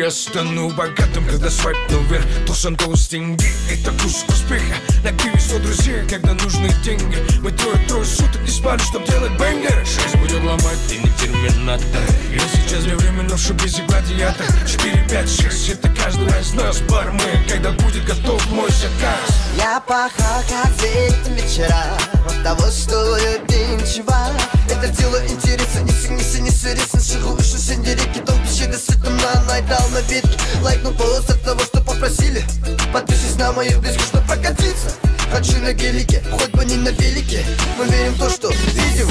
Я стану богатым, когда свайпну вверх. 99 тенге, это кусок успеха. На киви 100 друзей, когда нужны деньги. Мы трое суток не спали, чтоб делать бэнгер. 6 будет ломать, ты не терминатор. Я сейчас для временных шубизи гладиатор. 4, 5, 6, это каждый из нас. Бармен, когда будет готов мой заказ. Я пахал, как за этим вечера. От того стоит ничего. Это дело интереса, не серьезно. Шагу, что сенди реки, том пищега с этим найдал на ветке. Лайкнул пост от того, что попросили. Подпишись на мою близкую, что прокатиться. Хочу на гелике, хоть бы не на велике. Мы верим в то, что видим.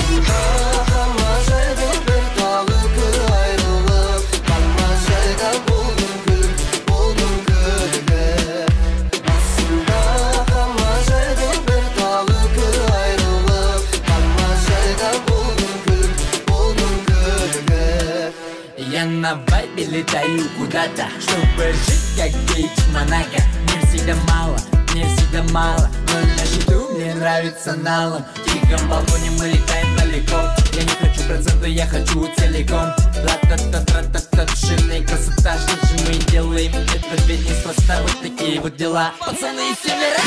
Я на вайбе летаю куда-то, чтобы жить как гейт в Монако. Мне всегда мало, но на счету мне нравится налом. В тихом балконе мы летаем далеко. Я не хочу процента, я хочу целиком. Ла-та-та-та-та-та, душевная красота. Что же мы делаем? Это ведь неспроста. Вот такие вот дела, пацаны из севера.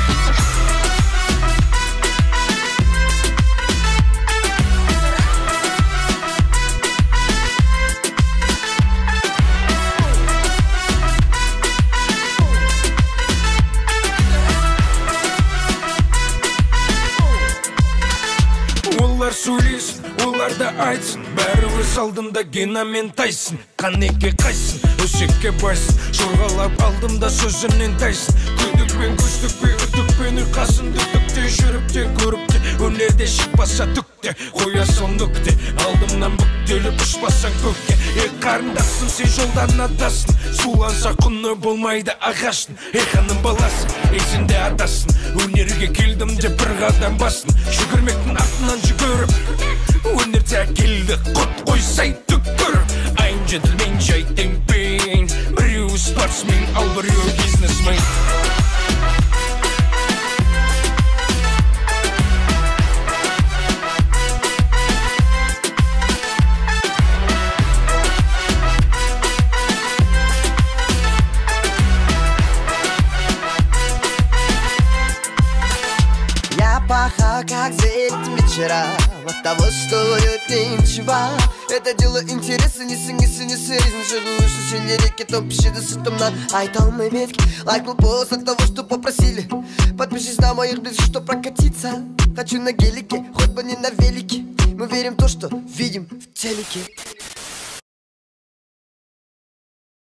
Олар сөйлесін, оларда айтсын. Бәрі өз алдында Гена мен Тайсон. Қанеке қайсын, өсекке байсын. Жорғалап алдымда сөзінен тайсын. Күдікпен, күштікпен, үтікпен ұйқасын. Дүтікте, жүріпте, көріпте. Өнерде шықпаса түкте, қоя сол нүкте. Алдымнан бүктеліп ұшпасаң көкке. Қарындасым, сен жолдан адасың. Суланса құны болмайды ағаштың. Ханым баласы, есінде адасын. Өнерге келдім де бір қадам басын. Жүгірмектің артынан жүгіріп, өнерде келді құт қойсай түккіріп. I'm gentleman, жай темпен. Біреу спортсмен, ал біреу бизнесмен. Пахал, как за этим вечера. От того стоит ничего. Это дело интереса, не серьезно. Живу, что сенди реки, том пищега с этим найдал на ветке. Лайкнул пост от того, что попросили. Подпишись на моих близких, что прокатиться. Хочу на гелике, хоть бы не на велике. Мы верим в то, что видим в телеке.